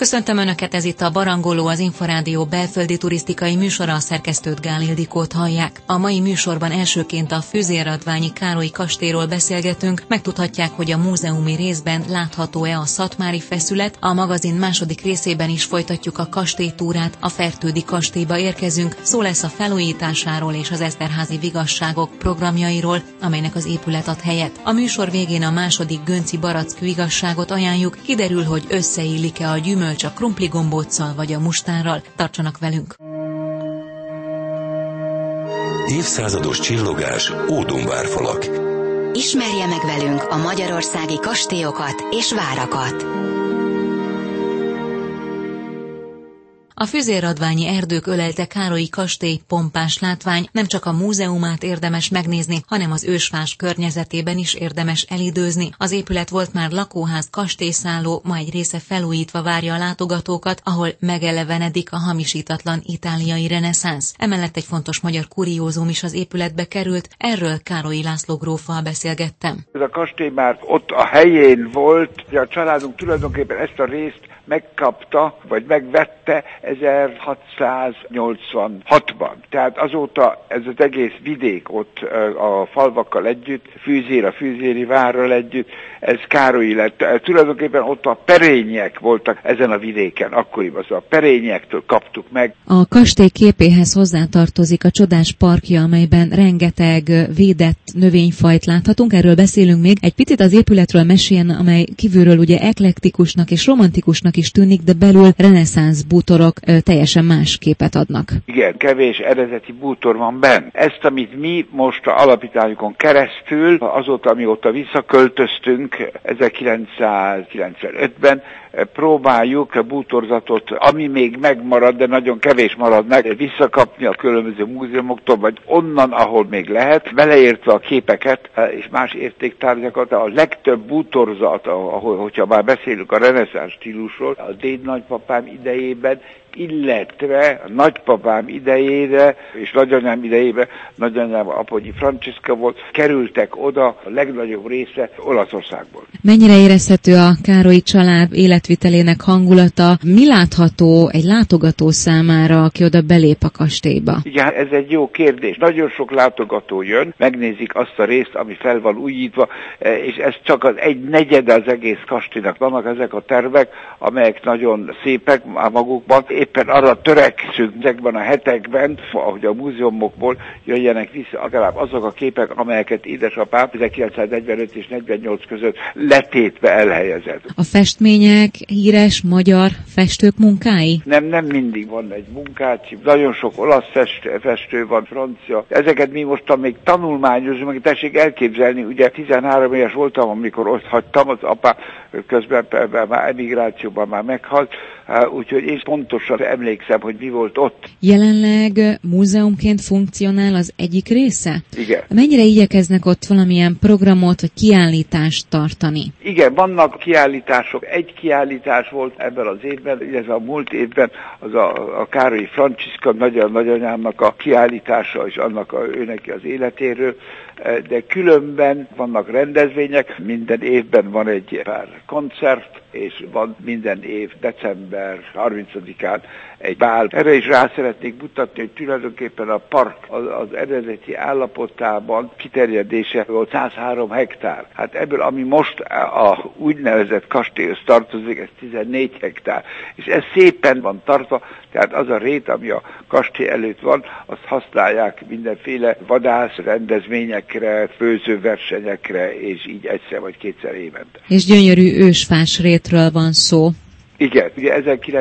Köszöntöm Önöket, ez itt a Barangoló, az Inforádió belföldi turisztikai műsora, a szerkesztőt Gál Ildikót hallják. A mai műsorban elsőként a Füzérradványi Károly kastélyról beszélgetünk, megtudhatják, hogy a múzeumi részben látható-e a szatmári feszület, a magazin második részében is folytatjuk a kastélytúrát, a Fertődi kastélyba érkezünk, szó lesz a felújításáról és az Eszterházi vigasságok programjairól, amelynek az épület ad helyet. A műsor végén a második Gönci barackű vigasságot ajánljuk, kiderül, hogy összeillik-e a gyümölcs a krumpligombóccal vagy a mustárral. Tartsanak velünk! Évszázados csillogás, ódonvárfalak. Ismerje meg velünk a magyarországi kastélyokat és várakat. A Füzérradványi erdők ölelte Károlyi kastély pompás látvány, nem csak a múzeumát érdemes megnézni, hanem az ősfás környezetében is érdemes elidőzni. Az épület volt már lakóház, kastélyszálló, ma egy része felújítva várja a látogatókat, ahol megelevenedik a hamisítatlan itáliai reneszánsz. Emellett egy fontos magyar kuriózum is az épületbe került, erről Károlyi László gróffal beszélgettem. Ez a kastély már ott a helyén volt, a családunk tulajdonképpen ezt a részt megkapta, vagy megvette 1686-ban. Tehát azóta ez az egész vidék ott a falvakkal együtt, Fűzér, a fűzéri várral együtt, ez Károlyi lett. Tulajdonképpen ott a perények voltak ezen a vidéken, akkoriban a perényektől kaptuk meg. A kastély képéhez hozzátartozik a csodás parkja, amelyben rengeteg védett növényfajt láthatunk. Erről beszélünk még. Egy picit az épületről meséljen, amely kívülről ugye eklektikusnak és romantikusnak is tűnik, de belül reneszánsz bútorok teljesen más képet adnak. Igen, kevés eredeti bútor van benn. Ezt, amit mi most a alapítványokon keresztül, azóta, amióta visszaköltöztünk 1995-ben, próbáljuk a bútorzatot, ami még megmarad, de nagyon kevés marad meg, visszakapni a különböző múzeumoktól, vagy onnan, ahol még lehet, beleértve a képeket és más értéktárgyakat. A legtöbb bútorzat, ahol, hogyha már beszélünk a reneszánsz stílusról, a déd nagypapám idejében, illetve a nagypapám idejére és nagyanyám idejében, nagyanyám Apponyi Franciszka volt, kerültek oda a legnagyobb része Olaszországból. Mennyire érezhető a Károlyi család életvitelének hangulata? Mi látható egy látogató számára, aki oda belép a kastélyba? Igen, ez egy jó kérdés. Nagyon sok látogató jön, megnézik azt a részt, ami fel van újítva, és ez csak az 1/4 az egész kastélynak. Vannak ezek a tervek, amelyek nagyon szépek magukban. Éppen arra törekszünk ezekben a hetekben, ahogy a múzeumokból jöjjenek vissza legalább azok a képek, amelyeket édesapám 1945 és 48 között letétbe elhelyezett. A festmények híres magyar festők munkái? Nem mindig van egy munkácsi. Nagyon sok olasz festő van, francia. Ezeket mi mostan még tanulmányozunk, meg tessék elképzelni, ugye 13 éves voltam, amikor ott hagytam, az apám közben már emigrációban már meghalt, úgyhogy én pontosan emlékszem, hogy mi volt ott. Jelenleg múzeumként funkcionál az egyik része? Igen. Mennyire igyekeznek ott valamilyen programot vagy kiállítást tartani? Igen, vannak kiállítások. Egy kiállítás volt ebben az évben, ez a múlt évben, az a Károlyi Franciszka nagyanyámnak a kiállítása, és annak őneki az életéről, de különben vannak rendezvények, minden évben van egy pár koncert, és van minden év december 30-án egy bál. Erre is rá szeretnék mutatni, hogy tulajdonképpen a park az eredeti állapotában kiterjedése volt 103 hektár. Hát ebből, ami most a úgynevezett kastélyhoz tartozik, ez 14 hektár. És ez szépen van tartva, tehát az a rét, ami a kastély előtt van, azt használják mindenféle vadász rendezvényekre, főzőversenyekre, és így egyszer vagy kétszer évente. És gyönyörű ősfás rétről van szó. Igen, ugye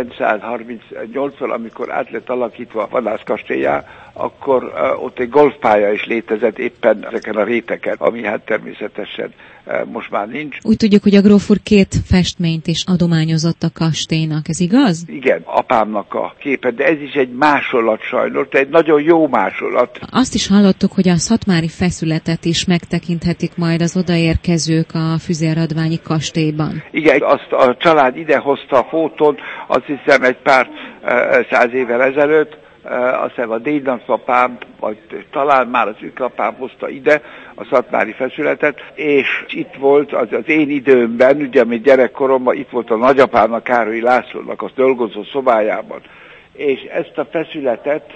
1938-ban, amikor át lett alakítva a vadászkastélyá, akkor ott egy golfpálya is létezett éppen ezeken a réteken, ami hát természetesen most már nincs. Úgy tudjuk, hogy a gróf úr 2 festményt is adományozott a kastélynak, ez igaz? Igen, apámnak a képe, de ez is egy másolat sajnos, de egy nagyon jó másolat. Azt is hallottuk, hogy a szatmári feszületet is megtekinthetik majd az odaérkezők a Füzérradványi kastélyban. Igen, azt a család idehozta a fotón, azt hiszem egy pár 100 évvel ezelőtt, azt hiszem a dédnagypapám, vagy talán már az őkapám hozta ide a szatmári feszületet, és itt volt az én időmben, ugye mi gyerekkoromban itt volt a nagyapámnak, Károlyi Lászlónak a dolgozó szobájában, és ezt a feszületet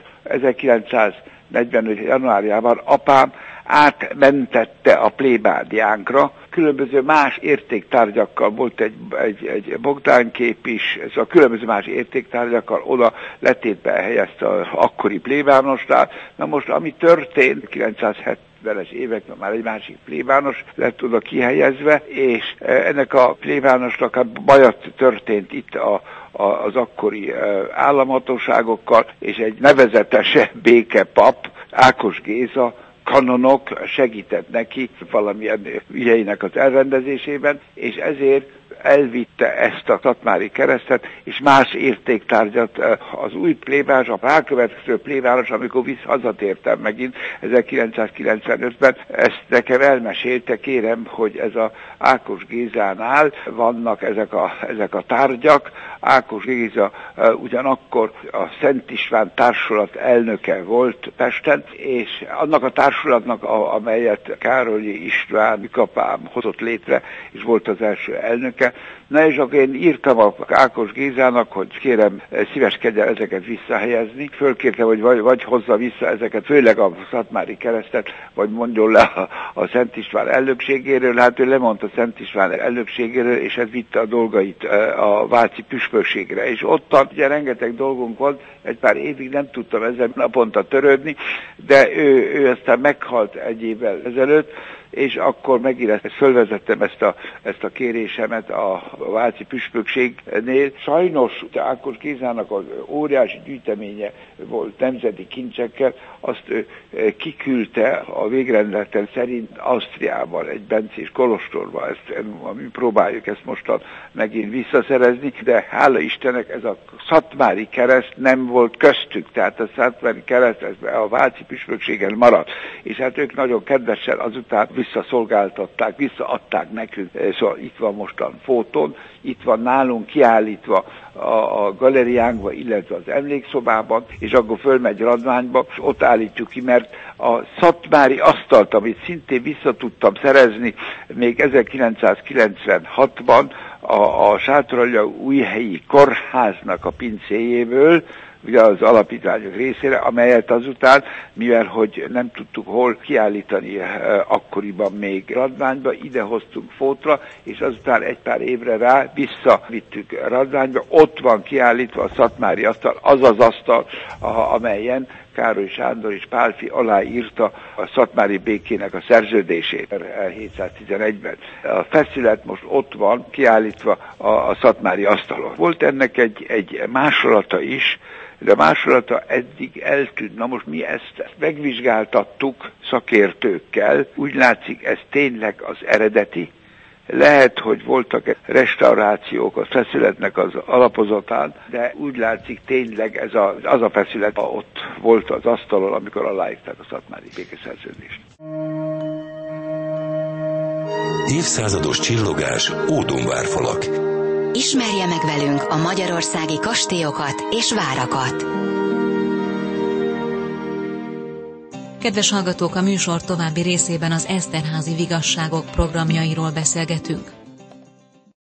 1945. januárjában apám átmentette a plébádiánkra, különböző más értéktárgyakkal, volt egy Bogdán-kép is, ez a különböző más értéktárgyakkal oda letétbe helyezte az akkori plébánosnál. Na most, ami történt 970-es években már egy másik plébános lett oda kihelyezve, és ennek a plébánosnak a baja történt itt az akkori államhatóságokkal, és egy nevezetes békepap, Ákos Géza, kanonok segített neki valamilyen ügyeinek az elrendezésében, és ezért elvitte ezt a szatmári keresztet, és más értéktárgyat az új plébános, a rákövetkező plébános, amikor hazatértem megint 1995-ben, ezt nekem elmesélte, kérem, hogy ez a Ákos Gézánál vannak ezek a tárgyak. Ákos Géza ugyanakkor a Szent István társulat elnöke volt Pesten, és annak a társulatnak, amelyet Károlyi István őkapám hozott létre, és volt az első elnöke. Na és akkor én írtam a Ákos Gézának, hogy kérem, szíveskedjen ezeket visszahelyezni. Fölkértem, hogy vagy hozza vissza ezeket, főleg a szatmári keresztet, vagy mondjon le a Szent István elnökségéről. Hát ő lemondta a Szent István elnökségéről, és ez vitte a dolgait a váci püspökségre. És ottan ugye rengeteg dolgunk volt, egy pár évig nem tudtam ezzel naponta törődni, de ő aztán meghalt egy évvel ezelőtt, és akkor megint fölvezettem ezt a kérésemet a váci püspökségnél. Sajnos Ákos Gézának az óriási gyűjteménye volt nemzeti kincsekkel, azt ő kiküldte a végrendeletem szerint Ausztriában, egy bencés kolostorba. Mi próbáljuk ezt mostan megint visszaszerezni, de hála Istennek ez a szatmári kereszt nem volt köztük, tehát a szatmári kereszt a váci püspökségen maradt, és hát ők nagyon kedvesen azután visszaszolgáltatták, visszaadták nekünk, szóval itt van mostan fotón, itt van nálunk kiállítva a galériánkban, illetve az emlékszobában, és akkor fölmegy Radványba, és ott állítjuk ki, mert a szatmári asztalt, amit szintén vissza tudtam szerezni még 1996-ban a Sátoraljaújhelyi kórháznak a pincéjéből, ugye az alapítványok részére, amelyet azután, mivel hogy nem tudtuk hol kiállítani akkoriban még Radványba, ide hoztunk Fótra, és azután egy pár évre rá visszavittük Radványba, ott van kiállítva a szatmári asztal, az az asztal, amelyen Károly Sándor és Pálffy aláírta a szatmári békének a szerződését 711-ben. A feszület most ott van kiállítva a szatmári asztalon. Volt ennek egy másolata is, de a másolata eddig eltűnt. Na most mi ezt megvizsgáltattuk szakértőkkel, úgy látszik ez tényleg az eredeti. Lehet, hogy voltak restaurációk a feszületnek az alapozatán, de úgy látszik tényleg ez az a feszület ott volt az asztalon, amikor aláírták a szatmári békeszerződést. Évszázados csillogás, Ódonvárfalak. Ismerje meg velünk a magyarországi kastélyokat és várakat. Kedves hallgatók, a műsor további részében az Eszterházy vigasságok programjairól beszélgetünk.